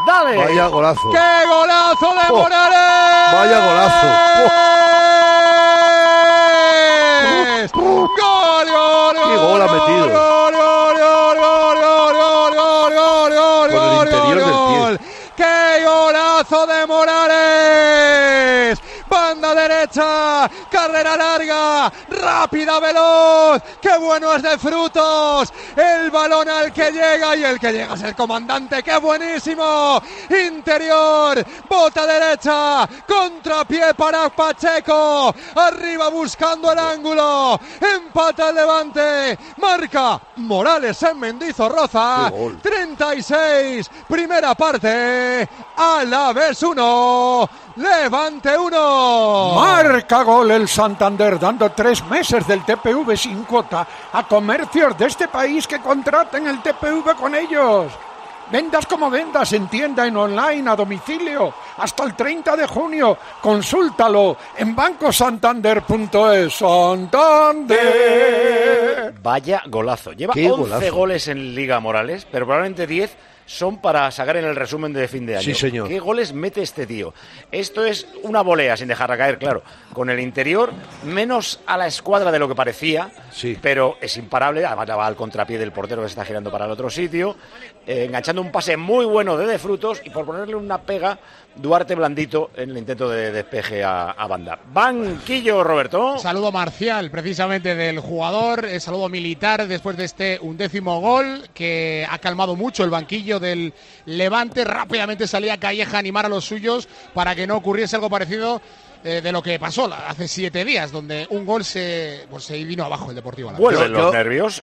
¡Dale! Vaya golazo. ¡Qué golazo de Morales! Vaya golazo. ¡Gol! ¡Qué gol ha metido! Con el interior del pie. ¡Qué golazo de Morales! Banda derecha, carrera larga, rápida, veloz. ¡Qué bueno es de Frutos! El balón al que llega y el que llega es el comandante. ¡Qué buenísimo! Interior, bota derecha, contrapié para Pacheco. Arriba buscando el ángulo. Empata el Levante. Marca Morales en Mendizorroza. 36, primera parte. Alavés 1. Levante 1. Marca gol el Santander, dando 3 meses del TPV sin cuota a comercios de este país que contraten el TPV con ellos. Vendas como vendas, en tienda, en online, a domicilio, hasta el 30 de junio. Consúltalo en bancosantander.es. ¡Santander! Vaya golazo. Lleva 11 goles en Liga Morales, pero probablemente 10 son para sacar en el resumen de fin de año. Sí, señor. ¿Qué goles mete este tío? Esto es una volea sin dejarla caer, claro. Con el interior, menos a la escuadra de lo que parecía, sí, pero es imparable. Además, va al contrapié del portero que se está girando para el otro sitio, enganchando un pase muy bueno de Frutos y por ponerle una pega, Duarte blandito en el intento de despeje a banda. Banquillo, Roberto. Saludo marcial, precisamente, del jugador. Saludo militar después de este 11º gol que ha calmado mucho el banquillo del Levante. Rápidamente salía Calleja a animar a los suyos para que no ocurriese algo parecido de lo que pasó hace 7 días, donde un gol se vino abajo el Deportivo Alavés. Vuelven los nervios.